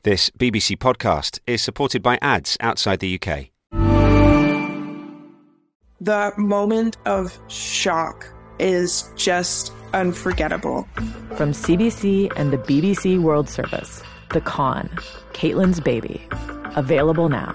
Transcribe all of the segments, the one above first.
This BBC podcast is supported by ads outside the UK. The moment of shock is just unforgettable. From CBC and the BBC World Service, The Con, Caitlyn's Baby. Available now.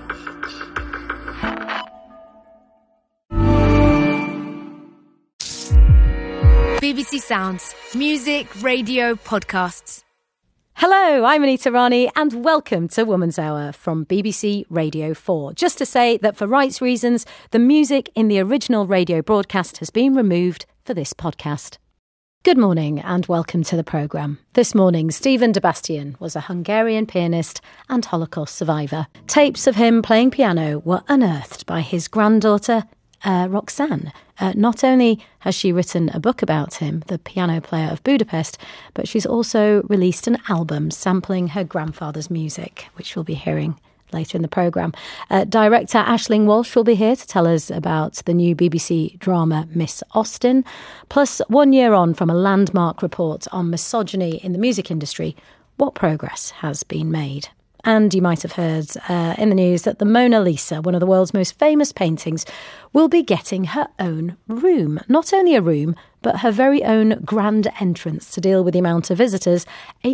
BBC Sounds. Music, radio, podcasts. Hello, I'm Anita Rani and welcome to Woman's Hour from BBC Radio 4. Just to say that for rights reasons, the music in the original radio broadcast has been removed for this podcast. Good morning and welcome to the programme. This morning, Stephen Debastian was a Hungarian pianist and Holocaust survivor. Tapes of him playing piano were unearthed by his granddaughter, Roxanne. Not only has she written a book about him, the piano player of Budapest, but she's also released an album sampling her grandfather's music, which we'll be hearing later in the programme. Director Aisling Walsh will be here to tell us about the new BBC drama Miss Austen. Plus, 1 year on from a landmark report on misogyny in the music industry, what progress has been made? And you might have heard in the news that the Mona Lisa, one of the world's most famous paintings, will be getting her own room. Not only a room, but her very own grand entrance to deal with the amount of visitors,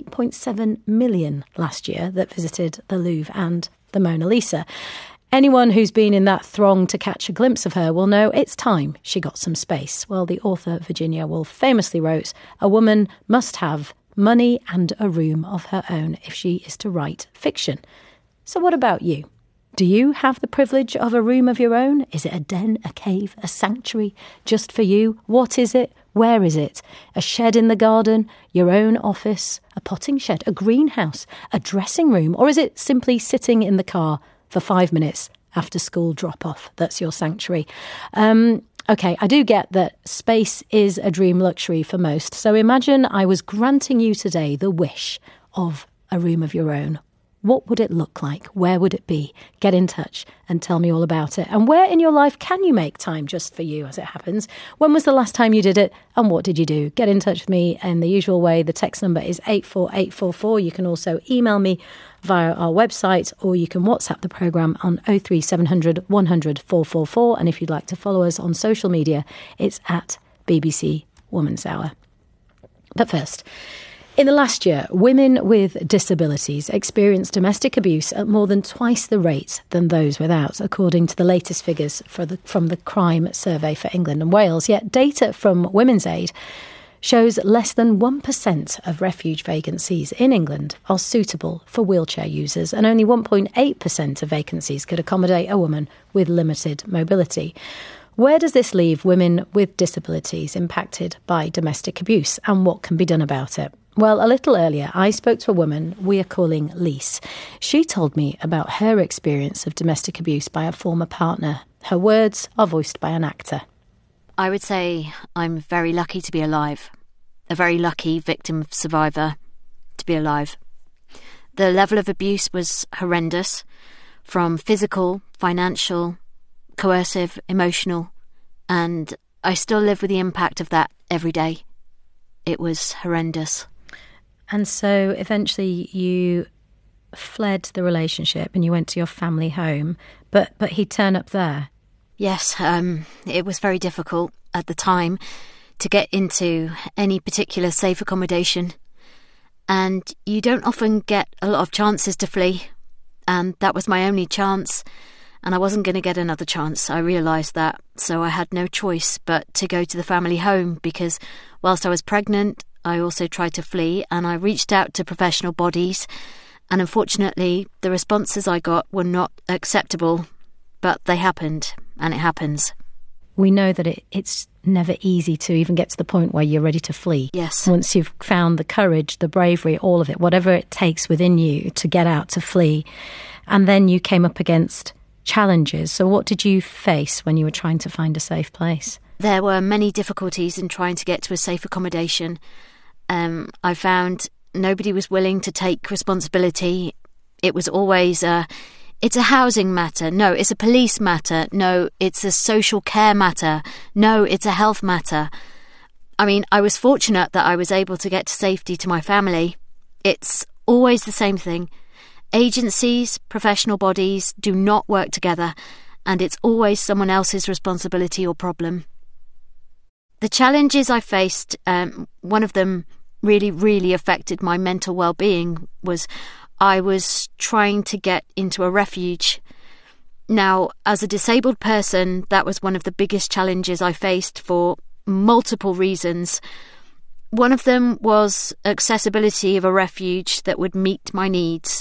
8.7 million last year, that visited the Louvre and the Mona Lisa. Anyone who's been in that throng to catch a glimpse of her will know it's time she got some space. Well, the author Virginia Woolf famously wrote, "A woman must have money and a room of her own if she is to write fiction." So what about you? Do you have the privilege of a room of your own? Is it a den, a cave, a sanctuary just for you? What is it? Where is it? A shed in the garden, your own office, a potting shed, a greenhouse, a dressing room? Or is it simply sitting in the car for 5 minutes after school drop-off? That's your sanctuary. OK, I do get that space is a dream luxury for most. So imagine I was granting you today the wish of a room of your own. What would it look like? Where would it be? Get in touch and tell me all about it. And where in your life can you make time just for you, as it happens? When was the last time you did it? And what did you do? Get in touch with me in the usual way. The text number is 84844. You can also email me via our website, or you can WhatsApp the programme on 03700 100 444. And if you'd like to follow us on social media, it's at BBC Woman's Hour. But first, in the last year, women with disabilities experienced domestic abuse at more than twice the rate than those without, according to the latest figures from the Crime Survey for England and Wales. Yet data from Women's Aid shows less than 1% of refuge vacancies in England are suitable for wheelchair users, and only 1.8% of vacancies could accommodate a woman with limited mobility. Where does this leave women with disabilities impacted by domestic abuse, and what can be done about it? Well, a little earlier, I spoke to a woman we are calling Lise. She told me about her experience of domestic abuse by a former partner. Her words are voiced by an actor. I would say I'm very lucky to be alive. A very lucky victim survivor to be alive. The level of abuse was horrendous, from physical, financial, coercive, emotional, and I still live with the impact of that every day. It was horrendous. And so eventually you fled the relationship and you went to your family home, but he'd turn up there. Yes, it was very difficult at the time to get into any particular safe accommodation. And you don't often get a lot of chances to flee. And that was my only chance. And I wasn't going to get another chance. I realised that. So I had no choice but to go to the family home, because whilst I was pregnant, I also tried to flee, and I reached out to professional bodies, and unfortunately the responses I got were not acceptable, but they happened, and it happens. We know that it's never easy to even get to the point where you're ready to flee. Yes. Once you've found the courage, the bravery, all of it, whatever it takes within you to get out, to flee, and then you came up against challenges. So what did you face when you were trying to find a safe place? There were many difficulties in trying to get to a safe accommodation. I found nobody was willing to take responsibility. It was always it's a housing matter. No, it's a police matter. No, it's a social care matter. No, it's a health matter. I mean, I was fortunate that I was able to get to safety to my family. It's always the same thing. Agencies, professional bodies do not work together, and it's always someone else's responsibility or problem. The challenges I faced, one of them really affected my mental well-being, was I was trying to get into a refuge. Now, as a disabled person, that was one of the biggest challenges I faced for multiple reasons. One of them was accessibility of a refuge that would meet my needs.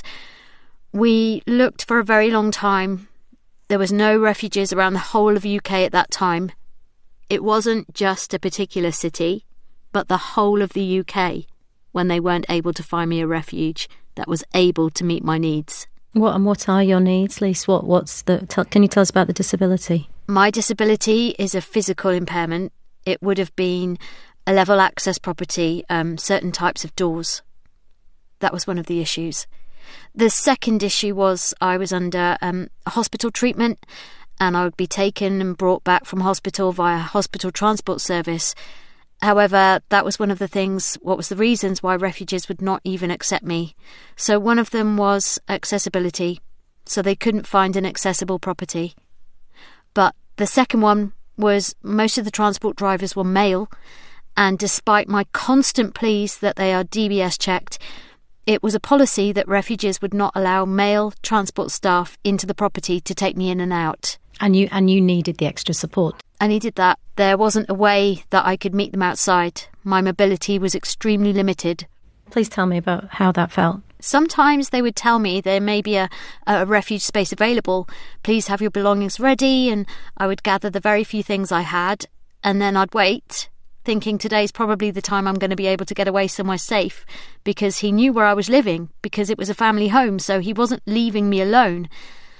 We looked for a very long time. There was no refuges around the whole of UK at that time. It wasn't just a particular city, but the whole of the UK, when they weren't able to find me a refuge that was able to meet my needs. What are your needs, Lise? Can you tell us about the disability? My disability is a physical impairment. It would have been a level access property, certain types of doors. That was one of the issues. The second issue was I was under a hospital treatment, and I would be taken and brought back from hospital via hospital transport service. However, that was one of the reasons why refuges would not even accept me. So one of them was accessibility, so they couldn't find an accessible property. But the second one was most of the transport drivers were male, and despite my constant pleas that they are DBS checked, it was a policy that refuges would not allow male transport staff into the property to take me in and out. And you needed the extra support. I needed that. There wasn't a way that I could meet them outside. My mobility was extremely limited. Please tell me about how that felt. Sometimes they would tell me there may be a refuge space available. Please have your belongings ready, and I would gather the very few things I had, and then I'd wait, thinking today's probably the time I'm going to be able to get away somewhere safe, because he knew where I was living, because it was a family home, so he wasn't leaving me alone.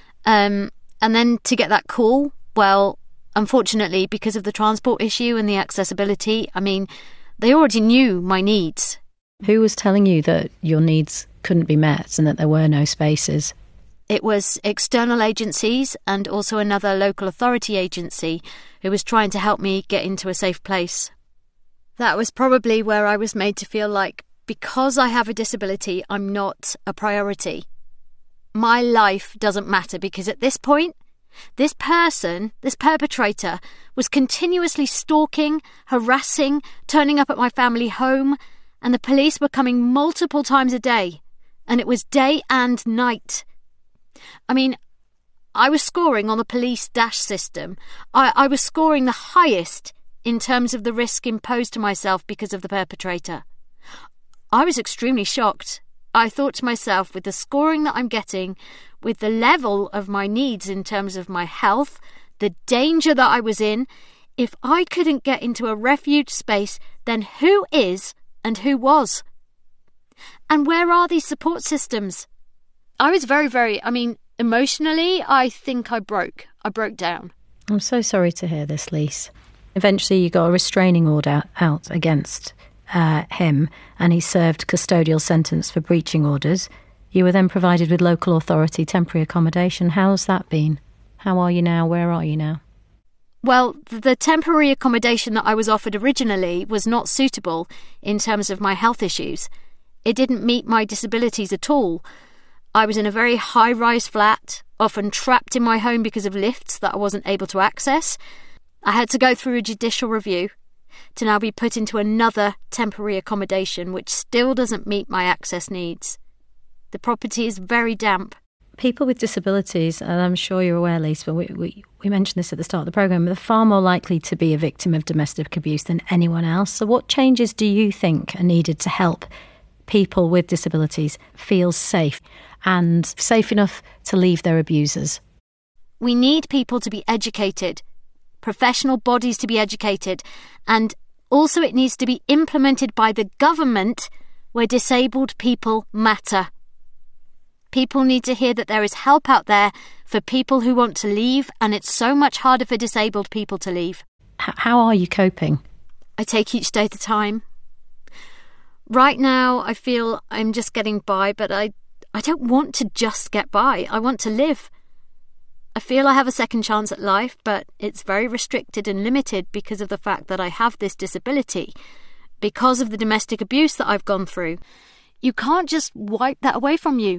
And then to get that call, well, unfortunately, because of the transport issue and the accessibility, they already knew my needs. Who was telling you that your needs couldn't be met and that there were no spaces? It was external agencies and also another local authority agency who was trying to help me get into a safe place. That was probably where I was made to feel like, because I have a disability, I'm not a priority. My life doesn't matter, because at this point, this perpetrator, was continuously stalking, harassing, turning up at my family home, and the police were coming multiple times a day, and it was day and night. I was scoring on the police dash system. I was scoring the highest in terms of the risk imposed to myself because of the perpetrator. I was extremely shocked. I thought to myself, with the scoring that I'm getting, with the level of my needs in terms of my health, the danger that I was in, if I couldn't get into a refuge space, then who is and who was? And where are these support systems? I was very, emotionally, I think I broke down. I'm so sorry to hear this, Lise. Eventually you got a restraining order out against him, and he served custodial sentence for breaching orders. You were then provided with local authority temporary accommodation. How's that been? How are you now? Where are you now? Well, the temporary accommodation that I was offered originally was not suitable in terms of my health issues. It didn't meet my disabilities at all. I was in a very high-rise flat, often trapped in my home because of lifts that I wasn't able to access. I had to go through a judicial review to now be put into another temporary accommodation, which still doesn't meet my access needs. The property is very damp. People with disabilities, and I'm sure you're aware, Lise, but we mentioned this at the start of the programme, they're far more likely to be a victim of domestic abuse than anyone else. So what changes do you think are needed to help people with disabilities feel safe and safe enough to leave their abusers? We need people to be educated, professional bodies to be educated, and also it needs to be implemented by the government where disabled people matter. People need to hear that there is help out there for people who want to leave, and it's so much harder for disabled people to leave. How are you coping? I take each day at a time. Right now, I feel I'm just getting by, but I don't want to just get by. I want to live. I feel I have a second chance at life, but it's very restricted and limited because of the fact that I have this disability, because of the domestic abuse that I've gone through. You can't just wipe that away from you.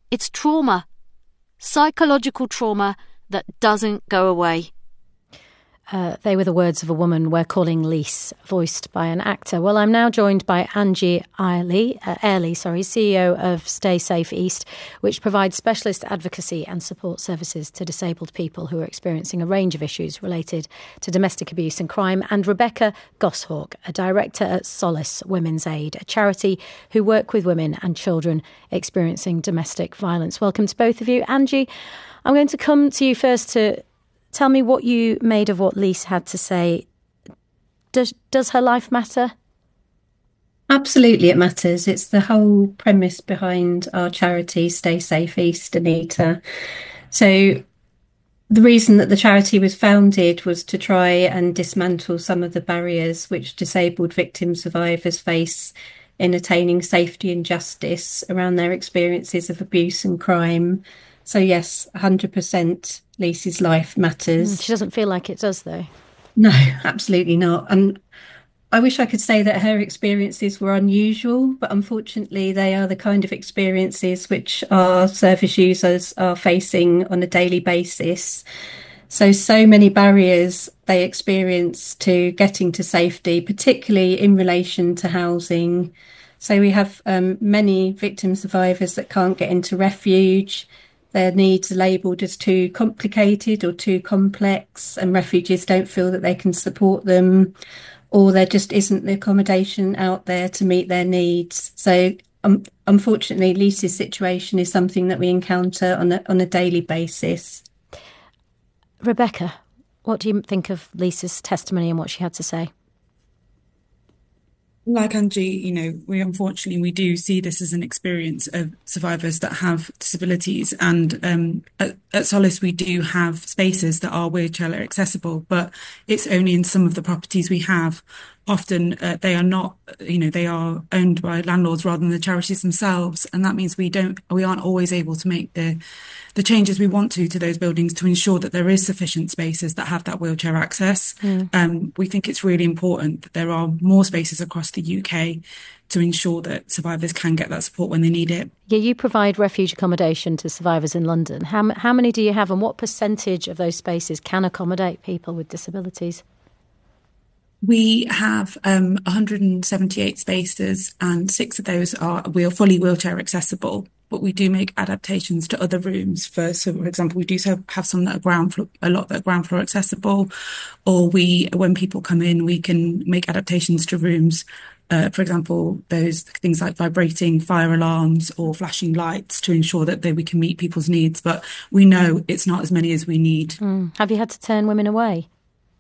It's trauma. Psychological trauma that doesn't go away. They were the words of a woman we're calling Lise, voiced by an actor. Well, I'm now joined by Angie Airlie, CEO of Stay Safe East, which provides specialist advocacy and support services to disabled people who are experiencing a range of issues related to domestic abuse and crime, and Rebecca Goshawk, a director at Solace Women's Aid, a charity who work with women and children experiencing domestic violence. Welcome to both of you. Angie, I'm going to come to you first to tell me what you made of what Lise had to say. Does her life matter? Absolutely, it matters. It's the whole premise behind our charity, Stay Safe East, Anita. So the reason that the charity was founded was to try and dismantle some of the barriers which disabled victim survivors face in attaining safety and justice around their experiences of abuse and crime. So yes, 100% Lisa's life matters. She doesn't feel like it does, though. No, absolutely not. And I wish I could say that her experiences were unusual, but unfortunately they are the kind of experiences which our service users are facing on a daily basis. So many barriers they experience to getting to safety, particularly in relation to housing. So we have many victim survivors that can't get into refuge. Their needs are labelled as too complicated or too complex, and refuges don't feel that they can support them, or there just isn't the accommodation out there to meet their needs. So unfortunately, Lisa's situation is something that we encounter on a daily basis. Rebecca, what do you think of Lisa's testimony and what she had to say? Like Angie, we do see this as an experience of survivors that have disabilities, and at Solace we do have spaces that are wheelchair accessible, but it's only in some of the properties we have. Often they are not, they are owned by landlords rather than the charities themselves, and that means we aren't always able to make the changes we want to those buildings to ensure that there is sufficient spaces that have that wheelchair access. We think it's really important that there are more spaces across the UK to ensure that survivors can get that support when they need it. Yeah, you provide refuge accommodation to survivors in London. How many do you have, and what percentage of those spaces can accommodate people with disabilities? We have 178 spaces, and 6 of those are fully wheelchair accessible. But we do make adaptations to other rooms. So, for example, we do have some that are a lot that are ground floor accessible. Or when people come in, we can make adaptations to rooms. For example, those things like vibrating fire alarms or flashing lights to ensure that we can meet people's needs. But we know it's not as many as we need. Have you had to turn women away?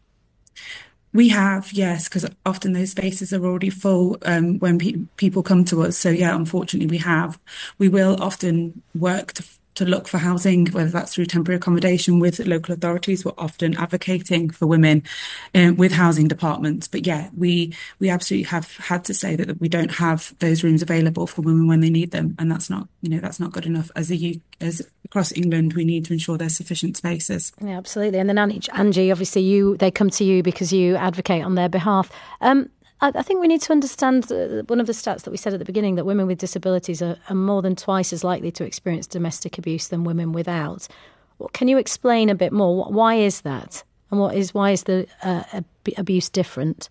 We have, yes, because often those spaces are already full when people come to us. So, yeah, unfortunately, we have. We will often work to look for housing, whether that's through temporary accommodation with local authorities. We're often advocating for women with housing departments. But, yeah, we absolutely have had to say that we don't have those rooms available for women when they need them. And that's not good enough. As across England, we need to ensure there's sufficient spaces. Yeah, absolutely. And then Angie, obviously they come to you because you advocate on their behalf. I think we need to understand one of the stats that we said at the beginning, that women with disabilities are more than twice as likely to experience domestic abuse than women without. Can you explain a bit more? Why is that? And why is the abuse different?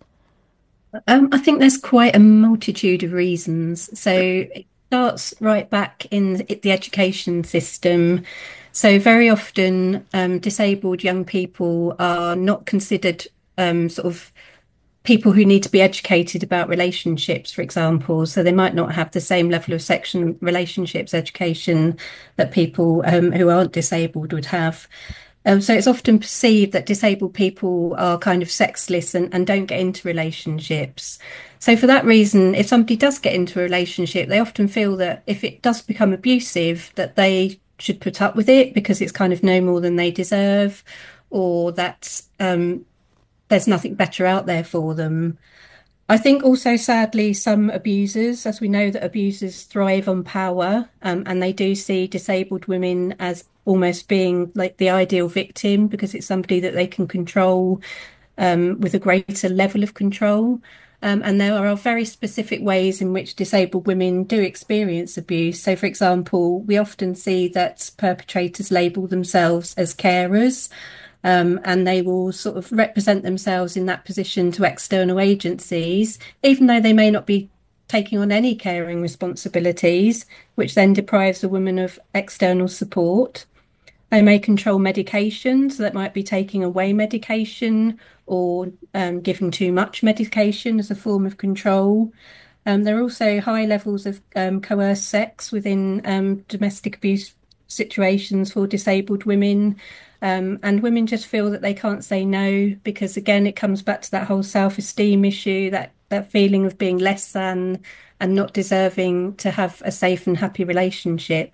I think there's quite a multitude of reasons. So it starts right back in the education system. So very often disabled young people are not considered sort of people who need to be educated about relationships, for example. So they might not have the same level of relationships education that people who aren't disabled would have. So it's often perceived that disabled people are kind of sexless and don't get into relationships. So for that reason, if somebody does get into a relationship, they often feel that if it does become abusive, that they should put up with it because it's kind of no more than they deserve, or that there's nothing better out there for them. I think also, sadly, some abusers, as we know that abusers thrive on power, and they do see disabled women as almost being like the ideal victim because it's somebody that they can control with a greater level of control. And there are very specific ways in which disabled women do experience abuse. So, for example, we often see that perpetrators label themselves as carers, and they will sort of represent themselves in that position to external agencies, even though they may not be taking on any caring responsibilities, which then deprives a woman of external support. They may control medication, so that might be taking away medication or giving too much medication as a form of control. There are also high levels of coerced sex within domestic abuse situations for disabled women. And women just feel that they can't say no because, again, it comes back to that whole self-esteem issue, that feeling of being less than and not deserving to have a safe and happy relationship.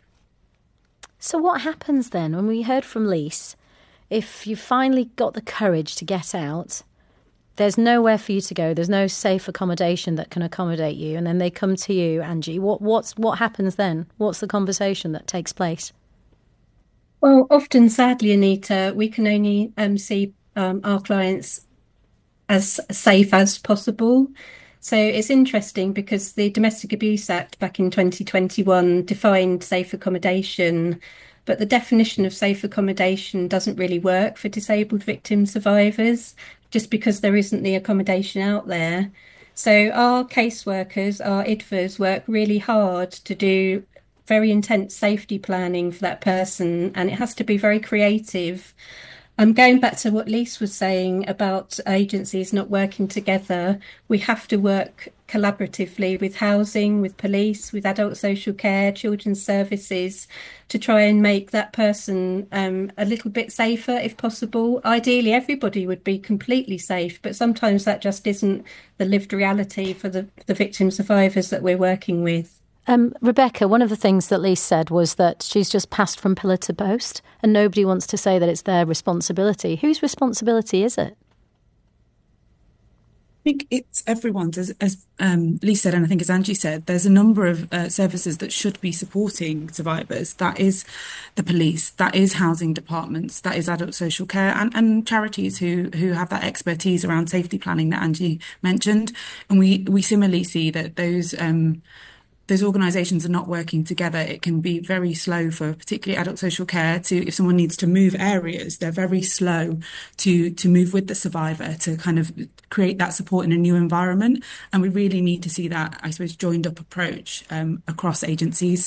So what happens then? When we heard from Lise, if you finally got the courage to get out, there's nowhere for you to go, there's no safe accommodation that can accommodate you, and then they come to you, Angie, what happens then? What's the conversation that takes place? Well, often, sadly, Anita, we can only see our clients as safe as possible. So it's interesting because the Domestic Abuse Act back in 2021 defined safe accommodation, but the definition of safe accommodation doesn't really work for disabled victim survivors just because there isn't the accommodation out there. So our caseworkers, our IDVAs, work really hard to do very intense safety planning for that person, and it has to be very creative. Going back to what Lise was saying about agencies not working together, we have to work collaboratively with housing, with police, with adult social care, children's services, to try and make that person a little bit safer if possible. Ideally, everybody would be completely safe, but sometimes that just isn't the lived reality for the victim survivors that we're working with. Rebecca, one of the things that Lise said was that she's just passed from pillar to post and nobody wants to say that it's their responsibility. Whose responsibility is it? I think it's everyone's, as Lise said, and I think as Angie said, there's a number of services that should be supporting survivors. That is the police, that is housing departments, that is adult social care, and charities who have that expertise around safety planning that Angie mentioned. And we similarly see that those organisations are not working together. It can be very slow for particularly adult social care if someone needs to move areas, they're very slow to move with the survivor to kind of create that support in a new environment. And we really need to see that, I suppose, joined up approach across agencies.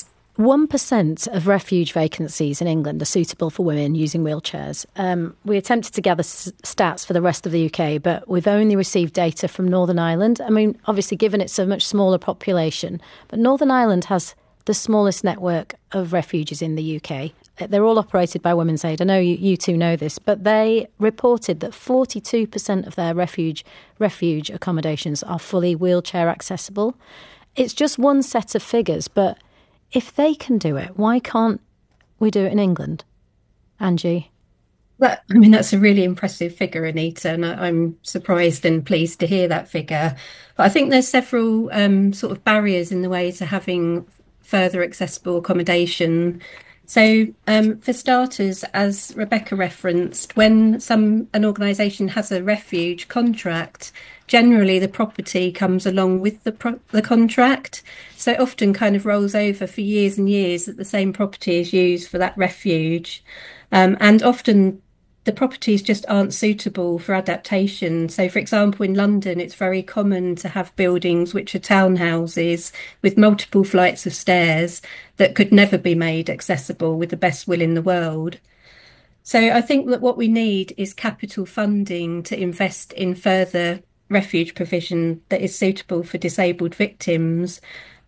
1% of refuge vacancies in England are suitable for women using wheelchairs. We attempted to gather stats for the rest of the UK, but we've only received data from Northern Ireland. I mean, obviously, given it's a much smaller population, but Northern Ireland has the smallest network of refuges in the UK. They're all operated by Women's Aid. I know you two know this, but they reported that 42% of their refuge accommodations are fully wheelchair accessible. It's just one set of figures, but if they can do it, why can't we do it in England? Angie? That's a really impressive figure, Anita, and I'm surprised and pleased to hear that figure. But I think there's several sort of barriers in the way to having further accessible accommodation. So for starters, as Rebecca referenced, when an organisation has a refuge contract, generally the property comes along with the contract. So it often kind of rolls over for years and years that the same property is used for that refuge. And often the properties just aren't suitable for adaptation. So, for example, in London, it's very common to have buildings which are townhouses with multiple flights of stairs that could never be made accessible with the best will in the world. So I think that what we need is capital funding to invest in further refuge provision that is suitable for disabled victims.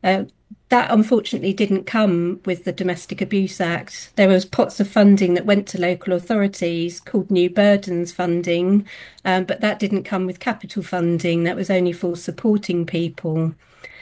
That unfortunately didn't come with the Domestic Abuse Act. There was pots of funding that went to local authorities called New Burdens funding, but that didn't come with capital funding. That was only for supporting people.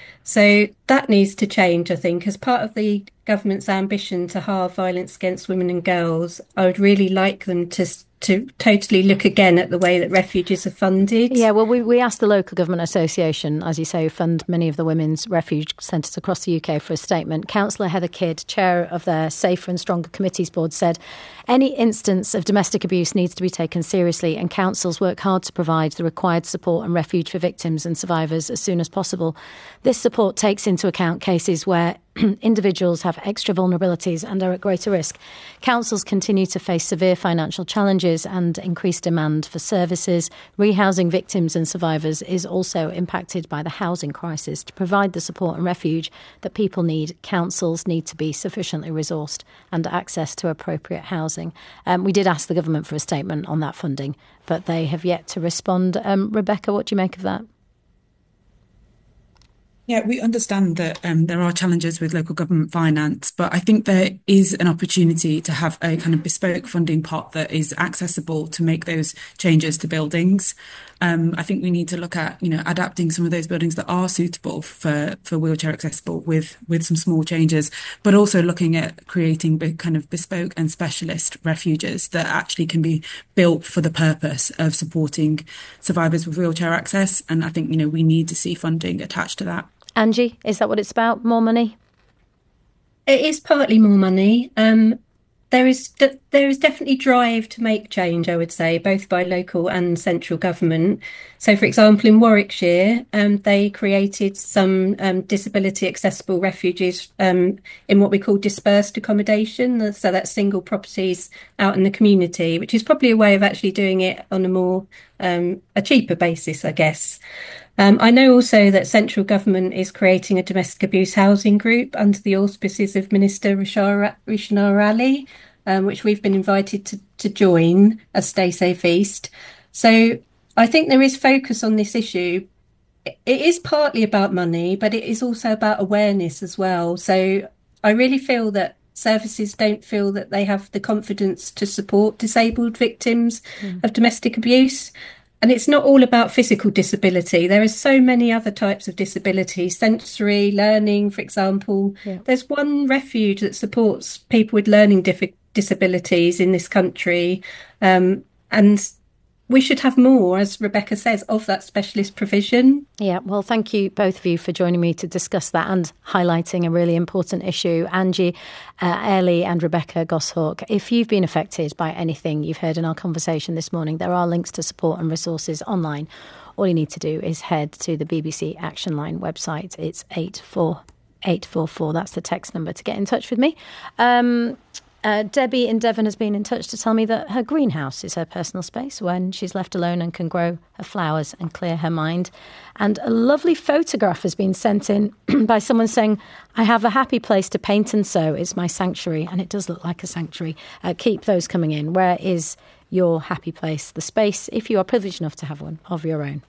So that needs to change, I think. As part of the government's ambition to halve violence against women and girls, I would really like them to to totally look again at the way that refuges are funded. Yeah, well, we asked the Local Government Association, as you say, who fund many of the women's refuge centres across the UK, for a statement. Councillor Heather Kidd, chair of their Safer and Stronger Committees Board, said, any instance of domestic abuse needs to be taken seriously, and councils work hard to provide the required support and refuge for victims and survivors as soon as possible. This support takes into account cases where individuals have extra vulnerabilities and are at greater risk. Councils continue to face severe financial challenges and increased demand for services. Rehousing victims and survivors is also impacted by the housing crisis. To provide the support and refuge that people need, councils need to be sufficiently resourced and access to appropriate housing. We did ask the government for a statement on that funding, but they have yet to respond. Rebecca, what do you make of that? Yeah, we understand that there are challenges with local government finance, but I think there is an opportunity to have a kind of bespoke funding pot that is accessible to make those changes to buildings. I think we need to look at, adapting some of those buildings that are suitable for wheelchair accessible with some small changes, but also looking at creating kind of bespoke and specialist refuges that actually can be built for the purpose of supporting survivors with wheelchair access. And I think, we need to see funding attached to that. Angie, is that what it's about? More money? It is partly more money. There is definitely drive to make change, I would say, both by local and central government. So, for example, in Warwickshire, they created some disability accessible refuges in what we call dispersed accommodation. So that's single properties out in the community, which is probably a way of actually doing it on a more a cheaper basis, I guess. I know also that central government is creating a domestic abuse housing group under the auspices of Minister Rishna Ali, which we've been invited to join as Stay Safe East. So I think there is focus on this issue. It is partly about money, but it is also about awareness as well. So I really feel that services don't feel that they have the confidence to support disabled victims of domestic abuse. And it's not all about physical disability. There are so many other types of disability, sensory, learning, for example. Yeah. There's one refuge that supports people with learning disabilities in this country. And we should have more, as Rebecca says, of that specialist provision. Yeah, well, thank you, both of you, for joining me to discuss that and highlighting a really important issue. Angie Airlie and Rebecca Goshawk, if you've been affected by anything you've heard in our conversation this morning, there are links to support and resources online. All you need to do is head to the BBC Action Line website. It's 84844. That's the text number to get in touch with me. Debbie in Devon has been in touch to tell me that her greenhouse is her personal space when she's left alone and can grow her flowers and clear her mind. And a lovely photograph has been sent in by someone saying, I have a happy place to paint and sew. It's my sanctuary. And it does look like a sanctuary. Keep those coming in. Where is your happy place? The space, if you are privileged enough to have one of your own.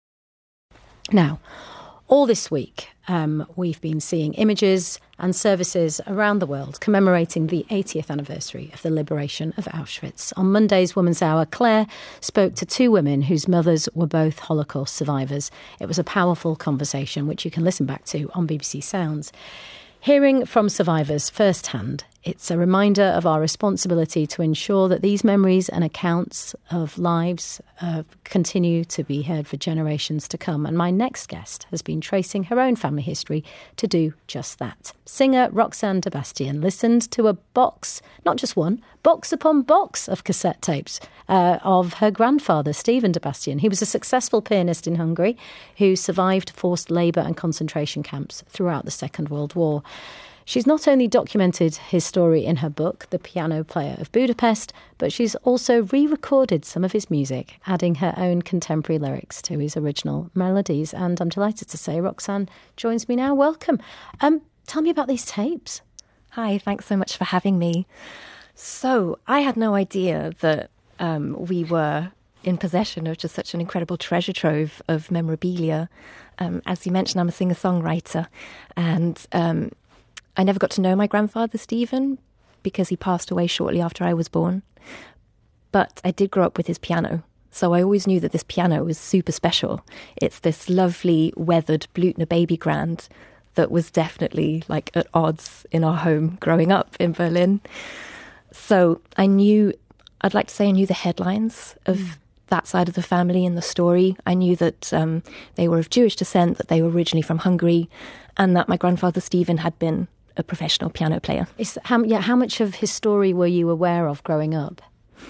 Now, all this week, we've been seeing images and services around the world commemorating the 80th anniversary of the liberation of Auschwitz. On Monday's Woman's Hour, Claire spoke to two women whose mothers were both Holocaust survivors. It was a powerful conversation, which you can listen back to on BBC Sounds. Hearing from survivors firsthand, it's a reminder of our responsibility to ensure that these memories and accounts of lives continue to be heard for generations to come. And my next guest has been tracing her own family history to do just that. Singer Roxanne de Bastien listened to a box, not just one, box upon box of cassette tapes of her grandfather, Stephen de Bastien. He was a successful pianist in Hungary who survived forced labour and concentration camps throughout the Second World War. She's not only documented his story in her book, The Piano Player of Budapest, but she's also re-recorded some of his music, adding her own contemporary lyrics to his original melodies. And I'm delighted to say Roxanne joins me now. Welcome. Tell me about these tapes. Hi, thanks so much for having me. So I had no idea that we were in possession of just such an incredible treasure trove of memorabilia. As you mentioned, I'm a singer-songwriter, and I never got to know my grandfather, Stephen, because he passed away shortly after I was born. But I did grow up with his piano, so I always knew that this piano was super special. It's this lovely, weathered Blüthner baby grand that was definitely like at odds in our home growing up in Berlin. So I knew I'd like to say I knew the headlines of that side of the family and the story. I knew that they were of Jewish descent, that they were originally from Hungary, and that my grandfather Stephen had been a professional piano player. How much of his story were you aware of growing up?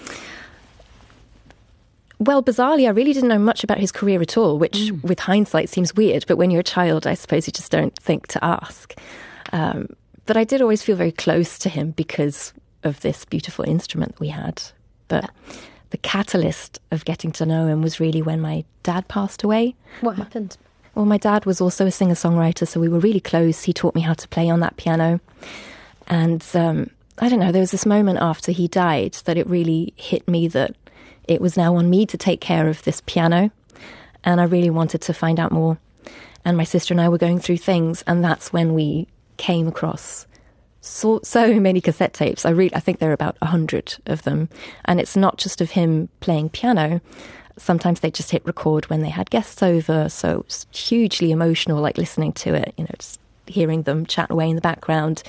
Well, bizarrely, I really didn't know much about his career at all, which with hindsight seems weird, but when you're a child, I suppose you just don't think to ask. But I did always feel very close to him because of this beautiful instrument we had. But the catalyst of getting to know him was really when my dad passed away. What happened? Well, my dad was also a singer-songwriter, so we were really close. He taught me how to play on that piano. And I don't know, there was this moment after he died that it really hit me that it was now on me to take care of this piano. And I really wanted to find out more. And my sister and I were going through things, and that's when we came across so many cassette tapes. I think there are about 100 of them. And it's not just of him playing piano. Sometimes they just hit record when they had guests over. So it's hugely emotional, like listening to it, just hearing them chat away in the background.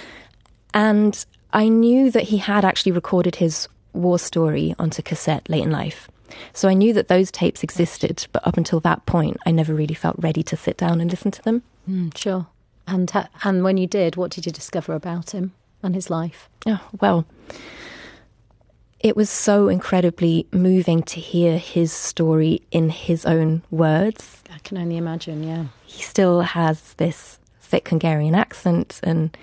And I knew that he had actually recorded his war story onto cassette late in life. So I knew that those tapes existed, but up until that point, I never really felt ready to sit down and listen to them. Sure. And when you did, what did you discover about him and his life? Oh, well, it was so incredibly moving to hear his story in his own words. I can only imagine, yeah. He still has this thick Hungarian accent. And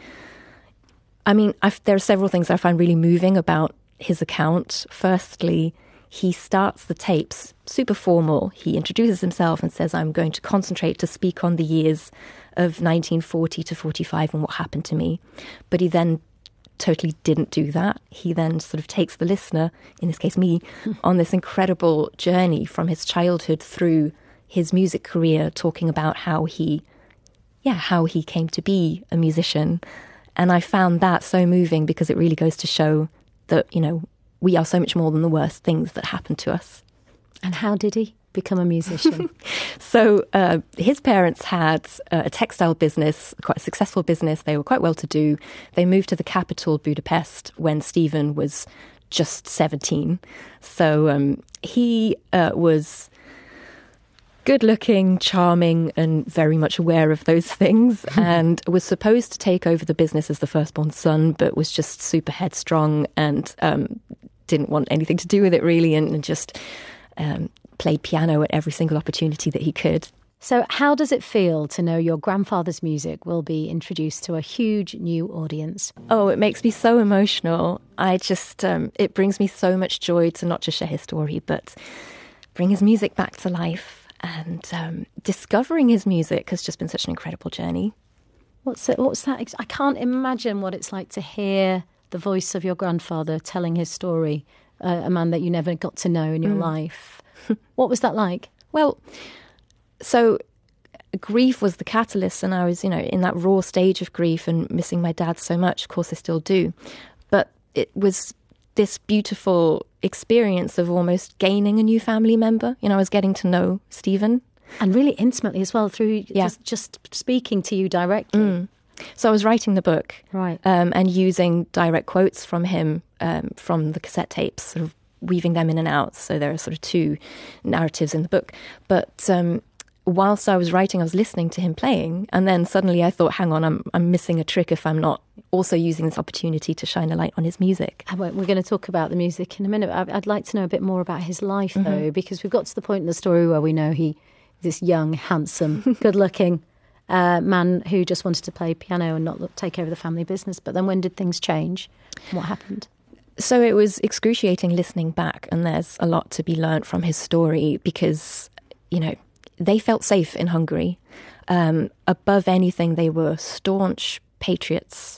I mean, there are several things I find really moving about his account. Firstly, he starts the tapes super formal. He introduces himself and says, I'm going to concentrate to speak on the years of 1940 to 45 and what happened to me. But he then totally didn't do that. He then sort of takes the listener, in this case me, on this incredible journey from his childhood through his music career, talking about how he came to be a musician. And I found that so moving because it really goes to show that, we are so much more than the worst things that happen to us. And how did he become a musician? So his parents had a textile business, quite a successful business. They were quite well to do. They moved to the capital, Budapest, when Stephen was just 17. So he was good-looking, charming, and very much aware of those things, and was supposed to take over the business as the firstborn son, but was just super headstrong and didn't want anything to do with it, really, and just played piano at every single opportunity that he could. So how does it feel to know your grandfather's music will be introduced to a huge new audience? Oh, it makes me so emotional. I just, it brings me so much joy to not just share his story, but bring his music back to life. And discovering his music has just been such an incredible journey. What's that? I can't imagine what it's like to hear the voice of your grandfather telling his story, a man that you never got to know in your life. What was that like? Well, so grief was the catalyst, and I was, in that raw stage of grief and missing my dad so much. Of course, I still do. But it was this beautiful experience of almost gaining a new family member. I was getting to know Stephen. And really intimately as well, through just speaking to you directly. So I was writing the book, right, and using direct quotes from him from the cassette tapes, sort of weaving them in and out. So there are sort of two narratives in the book. But whilst I was writing, I was listening to him playing, and then suddenly I thought, hang on, I'm missing a trick if I'm not also using this opportunity to shine a light on his music. We're going to talk about the music in a minute. I'd like to know a bit more about his life, though, because we've got to the point in the story where we know this young, handsome, good-looking man who just wanted to play piano and not take over the family business. But then when did things change? What happened? So it was excruciating listening back, and there's a lot to be learnt from his story because, they felt safe in Hungary. Above anything, they were staunch patriots.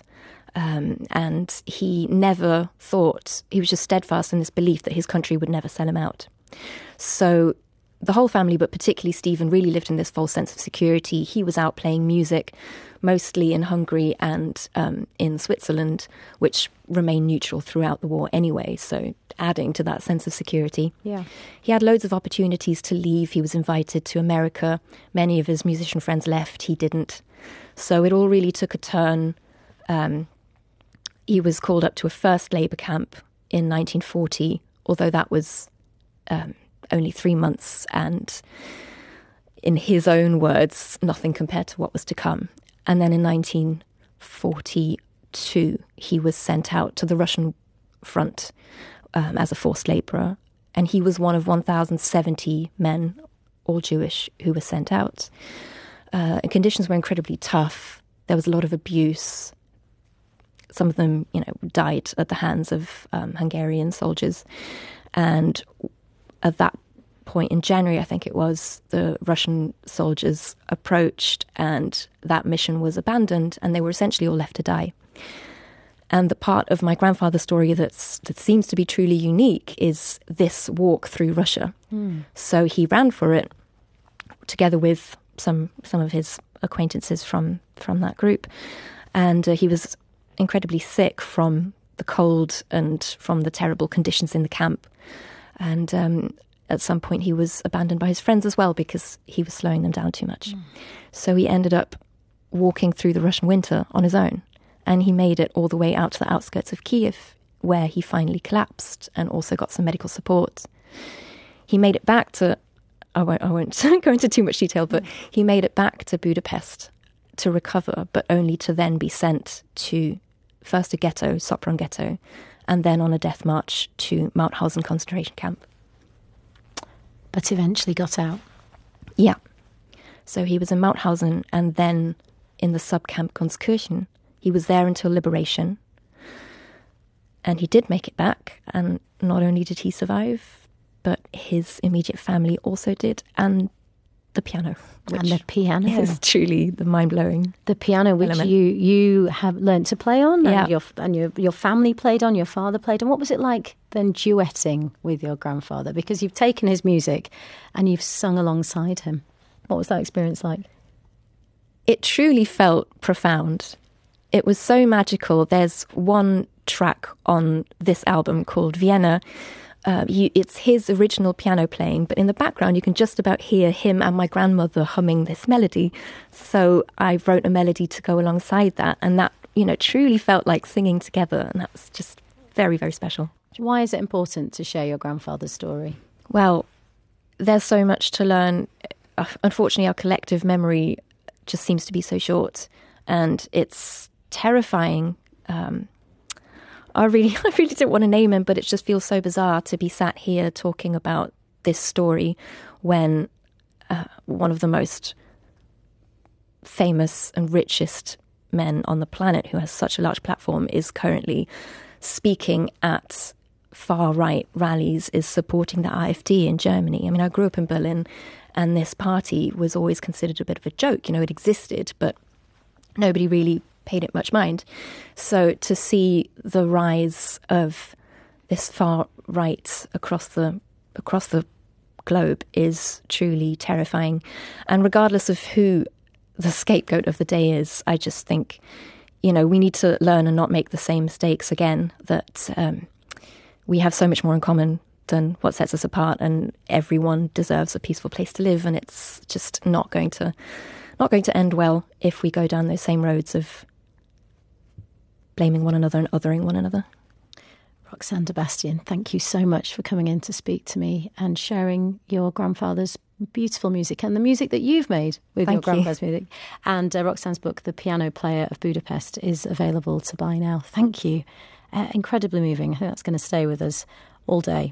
And he never thought, he was just steadfast in this belief that his country would never sell him out. So the whole family, but particularly Stephen, really lived in this false sense of security. He was out playing music, mostly in Hungary and in Switzerland, which remained neutral throughout the war anyway, so adding to that sense of security. Yeah. He had loads of opportunities to leave. He was invited to America. Many of his musician friends left. He didn't. So it all really took a turn. He was called up to a first labour camp in 1940, although that was only 3 months and, in his own words, nothing compared to what was to come. And then in 1942, he was sent out to the Russian front as a forced labourer. And he was one of 1,070 men, all Jewish, who were sent out. And conditions were incredibly tough. There was a lot of abuse. Some of them, died at the hands of Hungarian soldiers. And at that point in January, I think it was, the Russian soldiers approached and that mission was abandoned and they were essentially all left to die. And the part of my grandfather's story that seems to be truly unique is this walk through Russia. So he ran for it together with some of his acquaintances from that group. And he was incredibly sick from the cold and from the terrible conditions in the camp. And at some point he was abandoned by his friends as well because he was slowing them down too much. So he ended up walking through the Russian winter on his own. And he made it all the way out to the outskirts of Kiev, where he finally collapsed and also got some medical support. He made it back to, I won't go into too much detail, but he made it back to Budapest to recover, but only to then be sent to first a ghetto, Sopron ghetto, and then on a death march to Mauthausen concentration camp. But eventually got out. Yeah. So he was in Mauthausen and then in the sub-camp Gunskirchen. He was there until liberation. And he did make it back. And not only did he survive, but his immediate family also did. And the piano. And the piano. Is truly the mind-blowing The piano, which element. you have learnt to play on. Yeah. And your family played on, your father played on. What was it like then duetting with your grandfather? Because you've taken his music and you've sung alongside him. What was that experience like? It truly felt profound. It was so magical. There's one track on this album called Vienna. It's his original piano playing, but in the background you can just about hear him and my grandmother humming this melody. So I wrote a melody to go alongside that, and that, truly felt like singing together, and that was just very, very special. Why is it important to share your grandfather's story? Well, there's so much to learn. Unfortunately, our collective memory just seems to be so short, and it's terrifying. I really don't want to name him, but it just feels so bizarre to be sat here talking about this story when one of the most famous and richest men on the planet, who has such a large platform, is currently speaking at far-right rallies, is supporting the AfD in Germany. I mean, I grew up in Berlin, and this party was always considered a bit of a joke. It existed, but nobody really paid it much mind. So to see the rise of this far right across the globe is truly terrifying. And regardless of who the scapegoat of the day is, I just think, we need to learn and not make the same mistakes again, that we have so much more in common than what sets us apart, and everyone deserves a peaceful place to live, and it's just not going to end well if we go down those same roads of blaming one another and othering one another. Roxanne de Bastien, thank you so much for coming in to speak to me and sharing your grandfather's beautiful music and the music that you've made with your grandfather's music. And Roxanne's book, The Piano Player of Budapest, is available to buy now. Thank you. Incredibly moving. I think that's going to stay with us all day.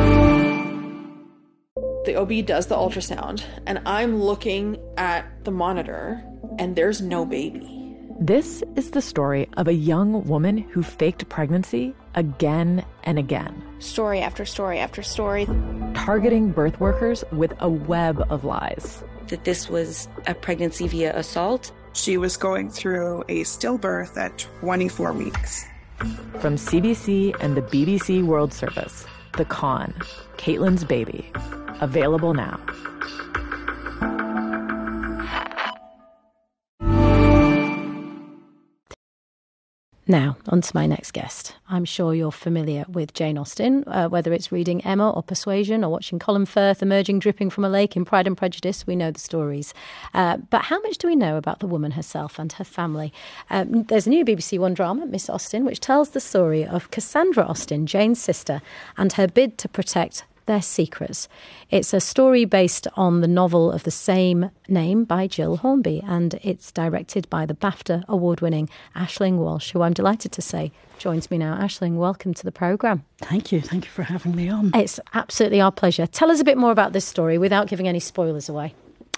The OB does the ultrasound, and I'm looking at the monitor, and there's no baby. This is the story of a young woman who faked pregnancy again and again. Story after story after story. Targeting birth workers with a web of lies. That this was a pregnancy via assault. She was going through a stillbirth at 24 weeks. From CBC and the BBC World Service, The Con, Caitlin's Baby. Available now. Now, on to my next guest. I'm sure you're familiar with Jane Austen, whether it's reading Emma or Persuasion or watching Colin Firth emerging dripping from a lake in Pride and Prejudice. We know the stories. But how much do we know about the woman herself and her family? There's a new BBC One drama, Miss Austen, which tells the story of Cassandra Austen, Jane's sister, and her bid to protect their secrets. It's a story based on the novel of the same name by Jill Hornby, and it's directed by the BAFTA award-winning Aisling Walsh, who I'm delighted to say joins me now. Aisling, welcome to the programme. Thank you for having me on. It's absolutely our pleasure. Tell us a bit more about this story without giving any spoilers away.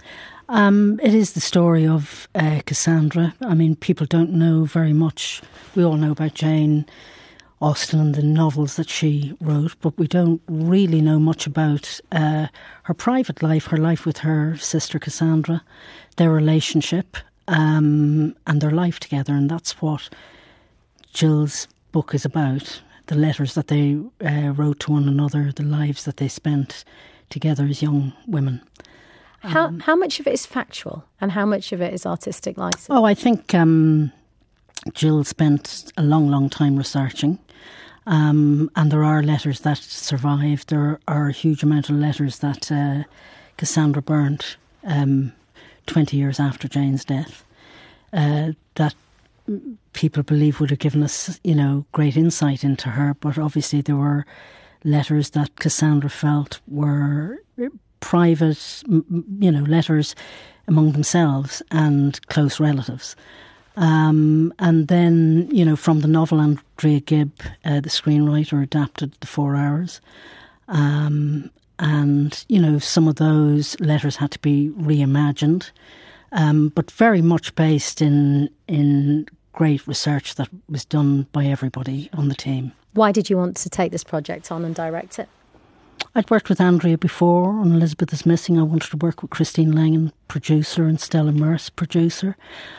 It is the story of Cassandra. I mean, people don't know very much. We all know about Jane Austen and the novels that she wrote, but we don't really know much about her private life, her life with her sister Cassandra, their relationship, and their life together. And that's what Jill's book is about, the letters that they wrote to one another, the lives that they spent together as young women. How much of it is factual and how much of it is artistic license? Oh, I think Jill spent a long time researching. And there are letters that survive. There are a huge amount of letters that Cassandra burnt 20 years after Jane's death that people believe would have given us, great insight into her. But obviously there were letters that Cassandra felt were private, letters among themselves and close relatives. And then, from the novel, Andrea Gibb, the screenwriter, adapted The 4 Hours. And, some of those letters had to be reimagined, but very much based in great research that was done by everybody on the team. Why did you want to take this project on and direct it? I'd worked with Andrea before on Elizabeth is Missing. I wanted to work with Christine Langan, producer, and Stella Merce, producer.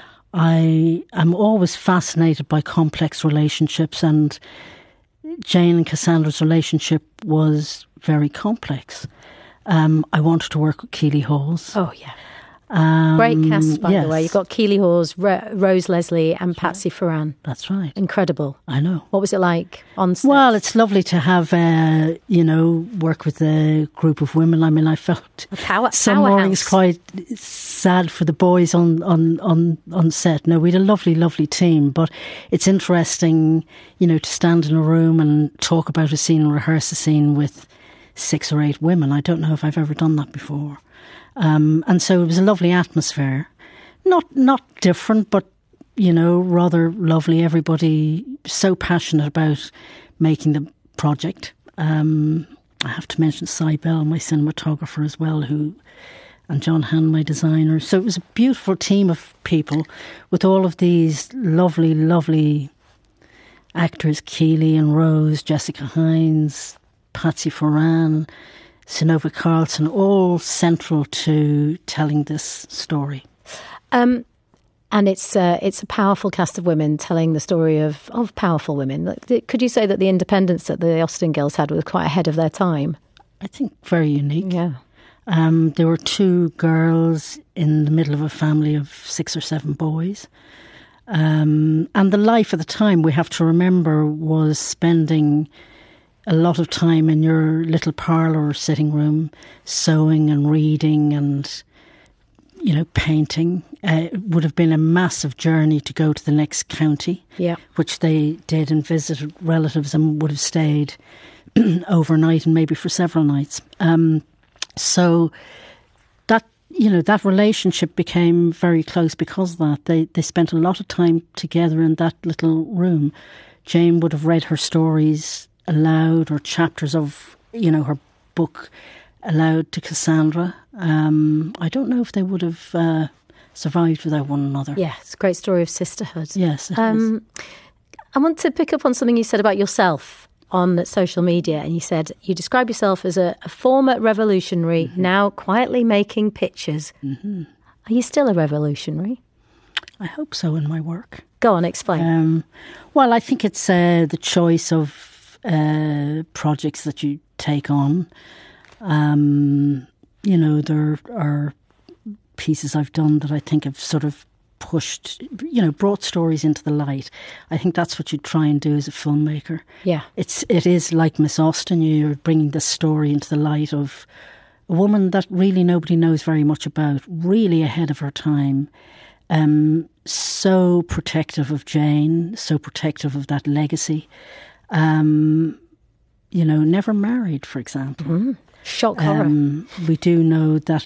I am always fascinated by complex relationships, and Jane and Cassandra's relationship was very complex. I wanted to work with Keeley Hawes. Oh, yeah. Great cast, by the way. You've got Keeley Hawes, Rose Leslie and Patsy Ferran. That's right. Incredible. I know. What was it like on set? Well, it's lovely to have, work with a group of women. I mean, I felt some mornings quite sad for the boys on set. No, we had a lovely team, but it's interesting, to stand in a room and talk about a scene and rehearse a scene with 6 or 8 women. I don't know if I've ever done that before. And so it was a lovely atmosphere. Not different, but, rather lovely. Everybody so passionate about making the project. I have to mention Cy Bell, my cinematographer as well, and John Hand, my designer. So it was a beautiful team of people with all of these lovely actors, Keeley and Rose, Jessica Hines, Patsy Ferran, Sinova Carlson, all central to telling this story. And it's a powerful cast of women telling the story of powerful women. Could you say that the independence that the Austen girls had was quite ahead of their time? I think very unique. Yeah. There were 2 girls in the middle of a family of 6 or 7 boys. And the life at the time, we have to remember, was spending a lot of time in your little parlour or sitting room, sewing and reading and, painting. It would have been a massive journey to go to the next county, which they did, and visited relatives and would have stayed overnight and maybe for several nights. So that, that relationship became very close because of that. They spent a lot of time together in that little room. Jane would have read her stories aloud, or chapters of, her book aloud to Cassandra. I don't know if they would have survived without one another. Yeah, it's a great story of sisterhood. Yes, it is. I want to pick up on something you said about yourself on social media, and you said you describe yourself as a former revolutionary, now quietly making pictures. Mm-hmm. Are you still a revolutionary? I hope so in my work. Go on, explain. Well, I think it's the choice of projects that you take on. There are pieces I've done that I think have sort of pushed, brought stories into the light. I think that's what you try and do as a filmmaker. Yeah. It is like Miss Austen, you're bringing this story into the light of a woman that really nobody knows very much about, really ahead of her time, so protective of Jane, so protective of that legacy. Never married, for example. Mm. Shock horror. We do know that,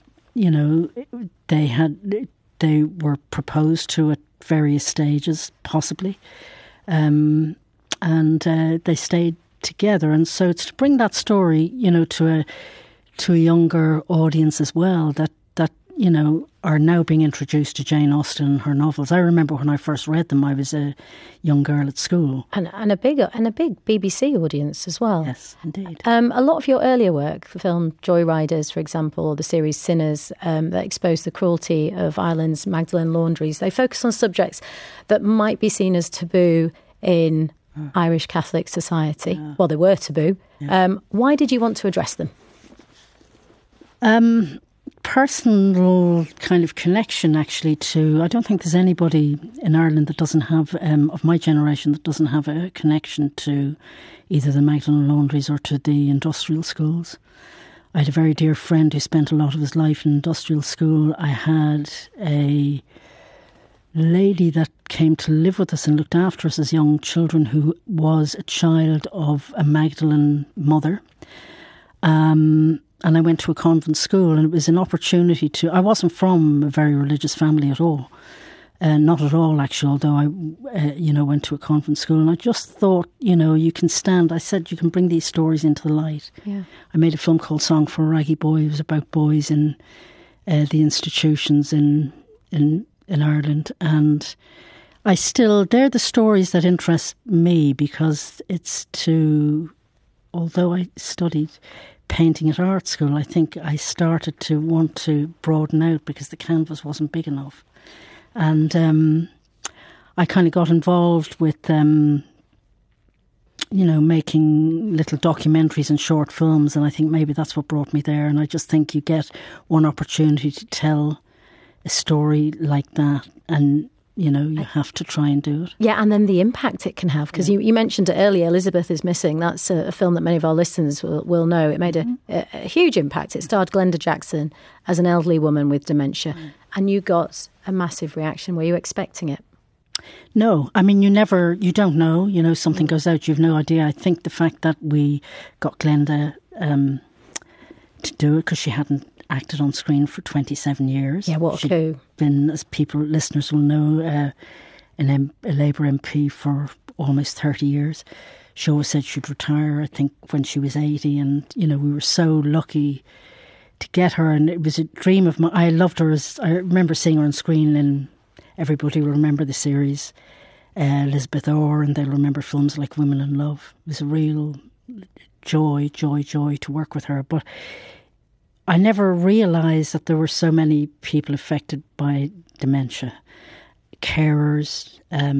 they were proposed to at various stages, possibly. And they stayed together. And so it's to bring that story, to a younger audience as well, that are now being introduced to Jane Austen and her novels. I remember when I first read them, I was a young girl at school. And a big BBC audience as well. Yes, indeed. A lot of your earlier work, the film Joyriders, for example, or the series Sinners, that exposed the cruelty of Ireland's Magdalen laundries, they focus on subjects that might be seen as taboo in Irish Catholic society. Yeah. Well, they were taboo. Yeah. Why did you want to address them? Personal kind of connection, actually, to... I don't think there's anybody in Ireland that doesn't have, of my generation, that doesn't have a connection to either the Magdalen laundries or to the industrial schools. I had a very dear friend who spent a lot of his life in industrial school. I had a lady that came to live with us and looked after us as young children who was a child of a Magdalen mother. And I went to a convent school, and it was an opportunity to... I wasn't from a very religious family at all. Not at all, actually, although I, went to a convent school. And I just thought, you can stand... I said, you can bring these stories into the light. Yeah. I made a film called Song for a Raggy Boy. It was about boys in the institutions in Ireland. And they're the stories that interest me, because it's to... Although I studied painting at art school, I think I started to want to broaden out because the canvas wasn't big enough. And I kind of got involved with, making little documentaries and short films, and I think maybe that's what brought me there. And I just think you get one opportunity to tell a story like that, and you have to try and do it. Yeah, and then the impact it can have, because you mentioned it earlier, Elizabeth is Missing. That's a film that many of our listeners will know. It made a huge impact. It starred Glenda Jackson as an elderly woman with dementia, and you got a massive reaction. Were you expecting it? No, I mean, you don't know. Something goes out, you've no idea. I think the fact that we got Glenda to do it, because she hadn't acted on screen for 27 years. Yeah, what a coup. She'd been, as listeners will know, a Labour MP for almost 30 years. She always said she'd retire, I think, when she was 80. And, we were so lucky to get her. And it was a dream of mine. I loved her. I remember seeing her on screen, and everybody will remember the series Elizabeth Orr, and they'll remember films like Women in Love. It was a real joy to work with her. But I never realised that there were so many people affected by dementia. Carers,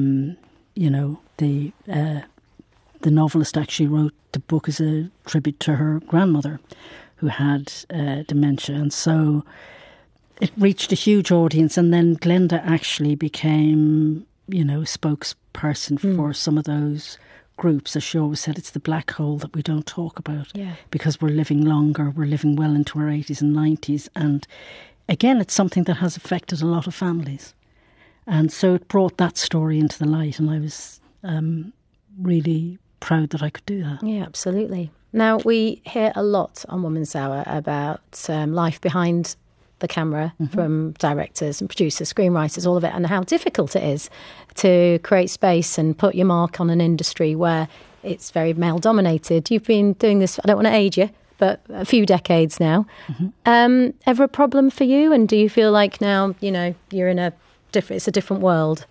the novelist actually wrote the book as a tribute to her grandmother who had dementia. And so it reached a huge audience. And then Glenda actually became, a spokesperson for some of those groups. As she always said, it's the black hole that we don't talk about, because we're living longer, we're living well into our 80s and 90s. And again, it's something that has affected a lot of families. And so it brought that story into the light, and I was really proud that I could do that. Yeah, absolutely. Now, we hear a lot on Woman's Hour about life behind the camera from directors and producers, screenwriters, all of it, and how difficult it is to create space and put your mark on an industry where it's very male-dominated. You've been doing this, I don't want to age you, but a few decades now. Ever a problem for you? And do you feel like now, you're in it's a different world?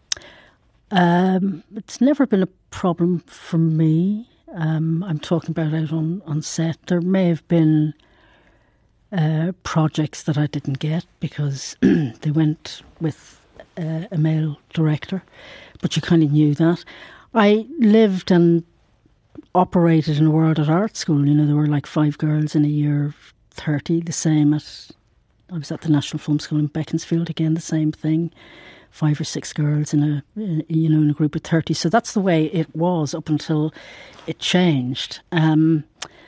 It's never been a problem for me. I'm talking about out on set. There may have been projects that I didn't get because they went with a male director, but you kind of knew that. I lived and operated in a world at art school. There were like 5 girls in a year of 30, the same I was at the National Film School in Beaconsfield, again, the same thing. 5 or 6 girls in a group of 30. So that's the way it was up until it changed. And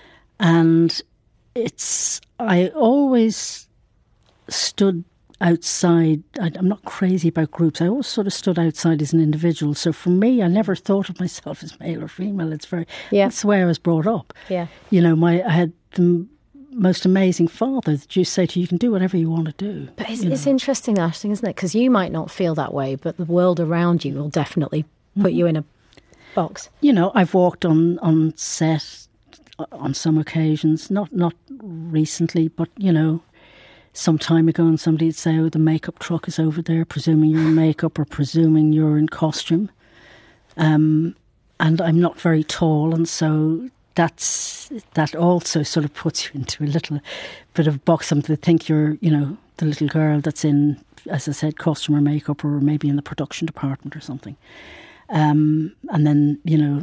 I always stood outside. I'm not crazy about groups. I always sort of stood outside as an individual. So for me, I never thought of myself as male or female. That's the way I was brought up. Yeah. I had the most amazing father that you say to you, can do whatever you want to do. But it's interesting, Aisling, isn't it? Because you might not feel that way, but the world around you will definitely put you in a box. I've walked on set on some occasions, not recently, but, some time ago, and somebody would say, the makeup truck is over there, presuming you're in makeup or presuming you're in costume. And I'm not very tall, and so that also sort of puts you into a little bit of a box. Something to think you're, the little girl that's in, as I said, costume or makeup, or maybe in the production department or something. And then,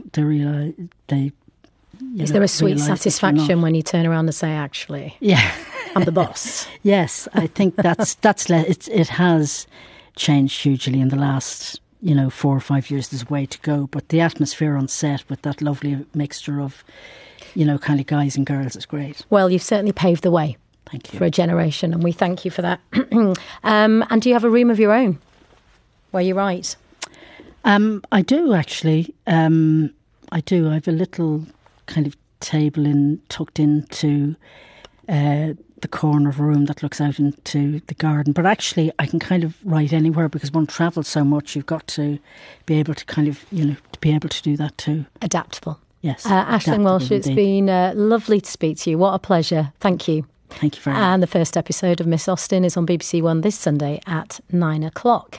is there a sweet satisfaction when you turn around and say, actually, I'm the boss? Yes, I think it has changed hugely in the last 4 or 5 years. There's a way to go, but the atmosphere on set with that lovely mixture of kind of guys and girls is great. Well, you've certainly paved the way. Thank you. For a generation, and we thank you for that. And do you have a room of your own where you write? I do, actually. I do. I have a little kind of table tucked into the corner of a room that looks out into the garden. But actually, I can kind of write anywhere, because one travels so much. You've got to be able to kind of, to be able to do that too. Adaptable. Yes. Aisling Walsh, it's been lovely to speak to you. What a pleasure. Thank you. Thank you very much. And the first episode of Miss Austen is on BBC One this Sunday at 9:00.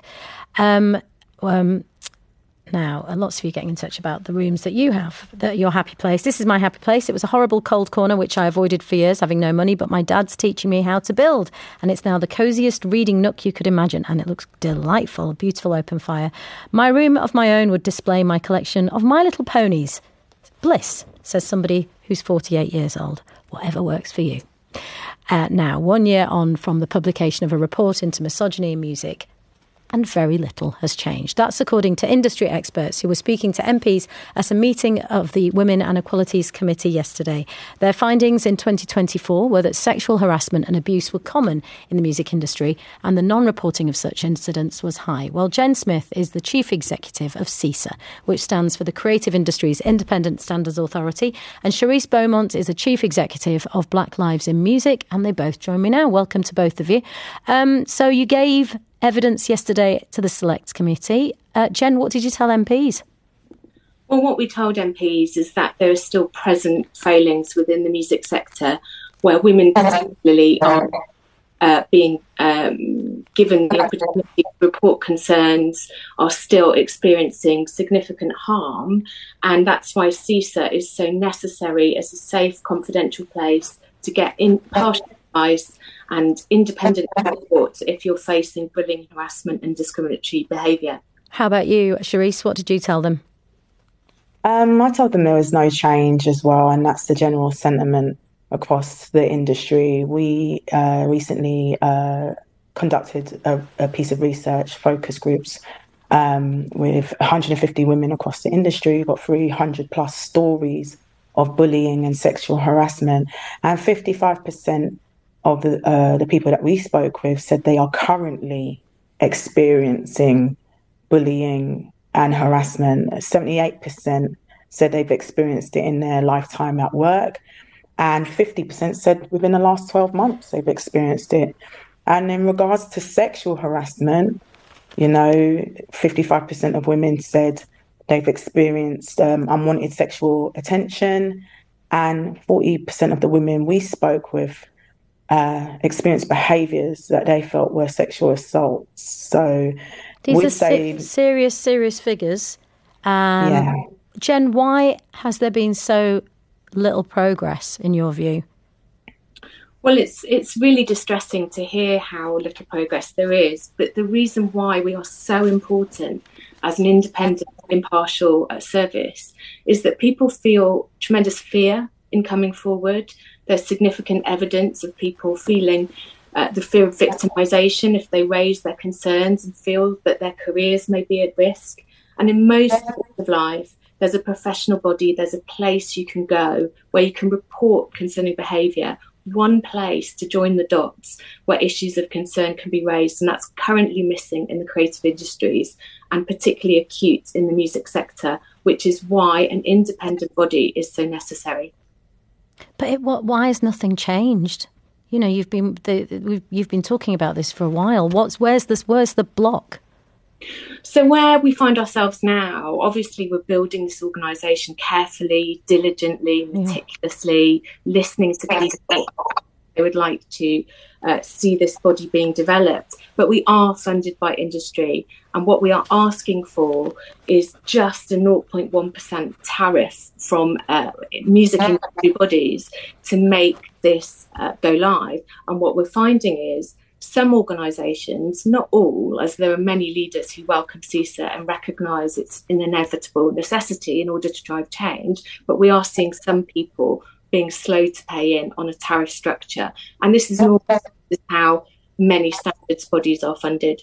Now, lots of you getting in touch about the rooms that you have, your happy place. This is my happy place. It was a horrible cold corner, which I avoided for years, having no money, but my dad's teaching me how to build. And it's now the cosiest reading nook you could imagine. And it looks delightful, a beautiful open fire. My room of my own would display my collection of My Little Ponies. Bliss, says somebody who's 48 years old. Whatever works for you. Now, 1 year on from the publication of a report into misogyny in music, and very little has changed. That's according to industry experts who were speaking to MPs at a meeting of the Women and Equalities Committee yesterday. Their findings in 2024 were that sexual harassment and abuse were common in the music industry, and the non-reporting of such incidents was high. Well, Jen Smith is the chief executive of CISA, which stands for the Creative Industries Independent Standards Authority, and Charisse Beaumont is the chief executive of Black Lives in Music, and they both join me now. Welcome to both of you. So you gave evidence yesterday to the Select Committee. Jen, what did you tell MPs? Well, what we told MPs is that there are still present failings within the music sector where women particularly are being given the opportunity to report concerns, are still experiencing significant harm. And that's why CISA is so necessary as a safe, confidential place to get impartial advice and independent support if you're facing bullying, harassment and discriminatory behaviour. How about you, Charisse? What did you tell them? I told them there was no change as well, and that's the general sentiment across the industry. We recently conducted a piece of research, focus groups, with 150 women across the industry. We've got 300 plus stories of bullying and sexual harassment, and 55% of the people that we spoke with said they are currently experiencing bullying and harassment. 78% said they've experienced it in their lifetime at work, and 50% said within the last 12 months they've experienced it. And in regards to sexual harassment, 55% of women said they've experienced unwanted sexual attention, and 40% of the women we spoke with experienced behaviours that they felt were sexual assaults. So these are serious figures. Yeah. Jen, why has there been so little progress in your view? Well, it's really distressing to hear how little progress there is. But the reason why we are so important as an independent, impartial service is that people feel tremendous fear in coming forward. There's significant evidence of people feeling the fear of victimisation if they raise their concerns and feel that their careers may be at risk. And in most walks of life, there's a professional body, there's a place you can go where you can report concerning behaviour, one place to join the dots where issues of concern can be raised. And that's currently missing in the creative industries and particularly acute in the music sector, which is why an independent body is so necessary. But why has nothing changed? You know, you've been talking about this for a while. Where's the block? So where we find ourselves now, obviously we're building this organisation carefully, diligently, meticulously, listening to people who would like to see this body being developed. But we are funded by industry, and what we are asking for is just a 0.1% tariff from music industry bodies to make this go live. And what we're finding is some organisations, not all, as there are many leaders who welcome CISA and recognise it's an inevitable necessity in order to drive change, but we are seeing some people being slow to pay in on a tariff structure. And this is how many standards bodies are funded.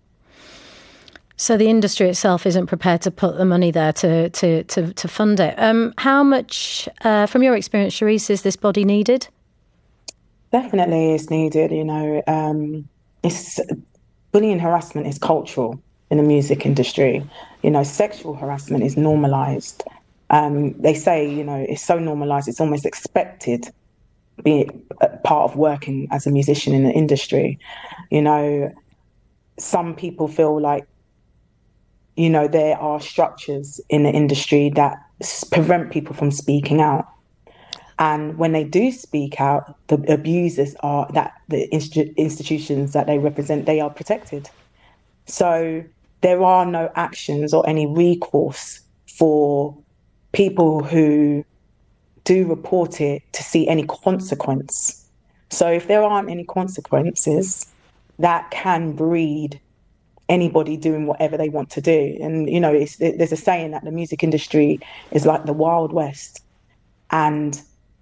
So the industry itself isn't prepared to put the money there to fund it. How much, from your experience, Charisse, is this body needed? Definitely is needed, you know. Bullying harassment is cultural in the music industry. You know, sexual harassment is normalised. They say, you know, it's so normalised, it's almost expected, being a part of working as a musician in the industry. You know, some people feel like, you know, there are structures in the industry that prevent people from speaking out. And when they do speak out, the abusers are that the institutions that they represent, they are protected. So there are no actions or any recourse for people who do report it to see any consequence. So if there aren't any consequences, that can breed anybody doing whatever they want to do. And, you know, there's a saying that the music industry is like the Wild West. And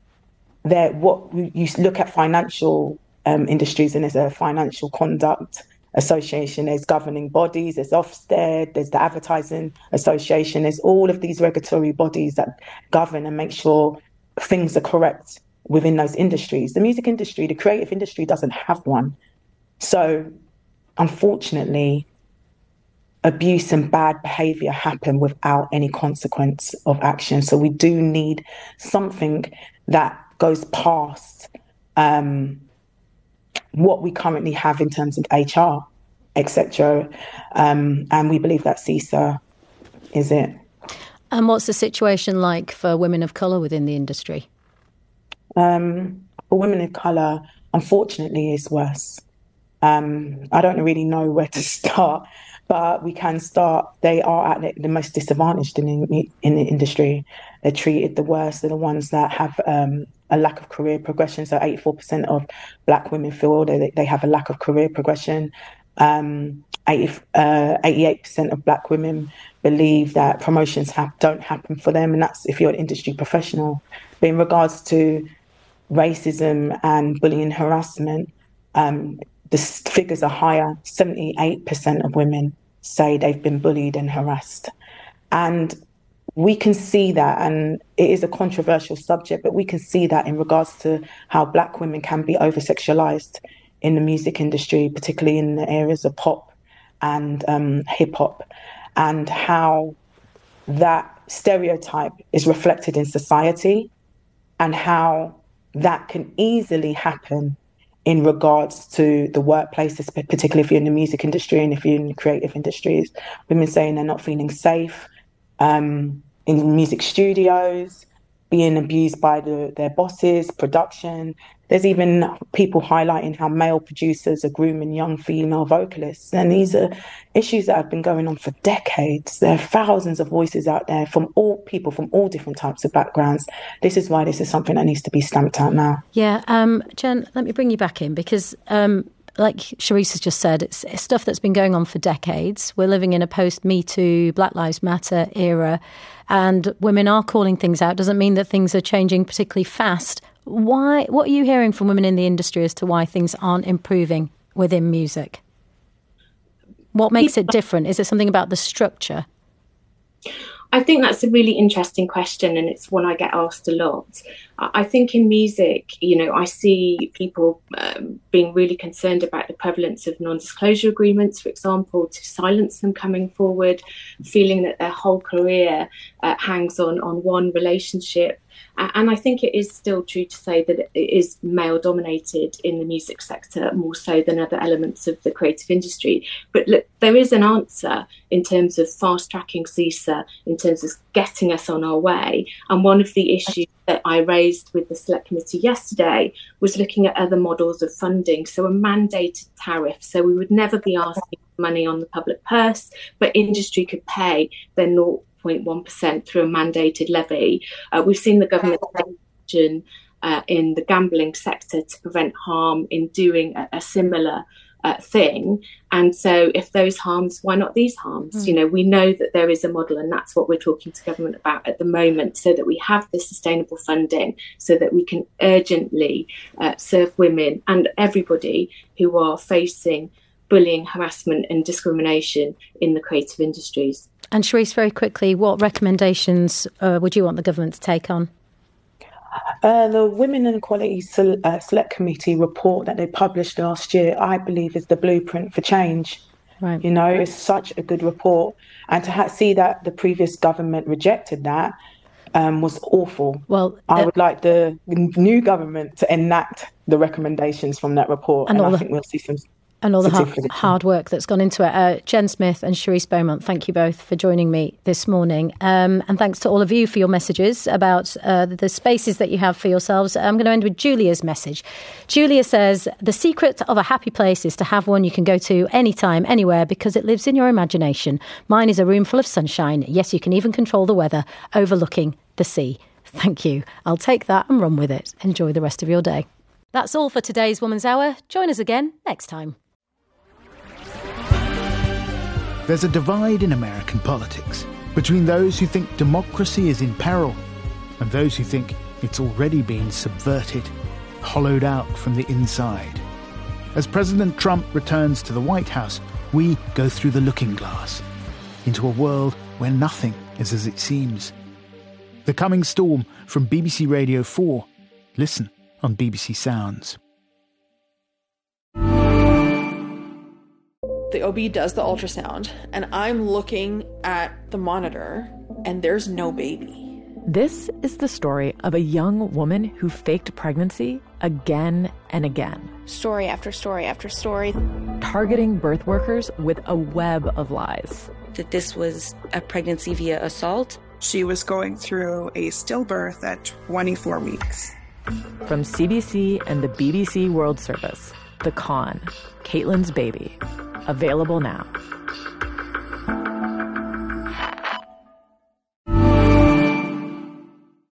you look at financial industries, and there's a financial conduct association, there's governing bodies, there's Ofsted, there's the Advertising Association, there's all of these regulatory bodies that govern and make sure things are correct within those industries. The music industry, the creative industry, doesn't have one. So unfortunately, abuse and bad behaviour happen without any consequence of action. So we do need something that goes past what we currently have in terms of HR, etc. And we believe that CISA is it. And what's the situation like for women of colour within the industry? For women of colour, unfortunately, it's worse. I don't really know where to start, but we can start. They are at the most disadvantaged in the industry. They're treated the worst. They're the ones that have a lack of career progression. So 84% of Black women feel they have a lack of career progression. 88% of Black women believe that promotions don't happen for them, and that's if you're an industry professional. But in regards to racism and bullying and harassment, the figures are higher. 78% of women say they've been bullied and harassed. And we can see that, and it is a controversial subject, but we can see that in regards to how Black women can be over-sexualised in the music industry, particularly in the areas of pop and hip-hop, and how that stereotype is reflected in society and how that can easily happen in regards to the workplaces, particularly if you're in the music industry and if you're in the creative industries. Women saying they're not feeling safe in music studios, being abused by their bosses, production. There's even people highlighting how male producers are grooming young female vocalists. And these are issues that have been going on for decades. There are thousands of voices out there from all people, from all different types of backgrounds. This is why this is something that needs to be stamped out now. Yeah, Jen, let me bring you back in because like Charisse has just said, it's stuff that's been going on for decades. We're living in a post-Me Too, Black Lives Matter era, and women are calling things out. Doesn't mean that things are changing particularly fast What are you hearing from women in the industry as to why things aren't improving within music? What makes it different? Is it something about the structure? I think that's a really interesting question, and it's one I get asked a lot. I think in music, I see people being really concerned about the prevalence of non-disclosure agreements, for example, to silence them coming forward, feeling that their whole career hangs on one relationship. And I think it is still true to say that it is male-dominated in the music sector more so than other elements of the creative industry. But look, there is an answer in terms of fast-tracking CISA, in terms of getting us on our way. And one of the issues that I raised with the Select Committee yesterday was looking at other models of funding. So a mandated tariff. So we would never be asking for money on the public purse, but industry could pay their 0.1% through a mandated levy. We've seen the government in the gambling sector to prevent harm in doing a similar thing. And so if those harms, why not these harms? We know that there is a model, and that's what we're talking to government about at the moment, so that we have the sustainable funding, so that we can urgently serve women and everybody who are facing bullying, harassment and discrimination in the creative industries. And Charisse, very quickly, what recommendations would you want the government to take on? The Women and Equality Select Committee report that they published last year, I believe, is the blueprint for change. Right. It's such a good report. And to see that the previous government rejected that was awful. Well, I would like the new government to enact the recommendations from that report. And I think we'll see some... And all the hard work that's gone into it. Jen Smith and Charisse Beaumont, thank you both for joining me this morning. And thanks to all of you for your messages about the spaces that you have for yourselves. I'm going to end with Julia's message. Julia says, the secret of a happy place is to have one you can go to anytime, anywhere, because it lives in your imagination. Mine is a room full of sunshine. Yes, you can even control the weather, overlooking the sea. Thank you. I'll take that and run with it. Enjoy the rest of your day. That's all for today's Woman's Hour. Join us again next time. There's a divide in American politics between those who think democracy is in peril and those who think it's already been subverted, hollowed out from the inside. As President Trump returns to the White House, we go through the looking glass into a world where nothing is as it seems. The Coming Storm from BBC Radio 4. Listen on BBC Sounds. The OB does the ultrasound, and I'm looking at the monitor, and there's no baby. This is the story of a young woman who faked pregnancy again and again. Story after story after story. Targeting birth workers with a web of lies. That this was a pregnancy via assault. She was going through a stillbirth at 24 weeks. From CBC and the BBC World Service, The Con, Caitlyn's Baby. Available now.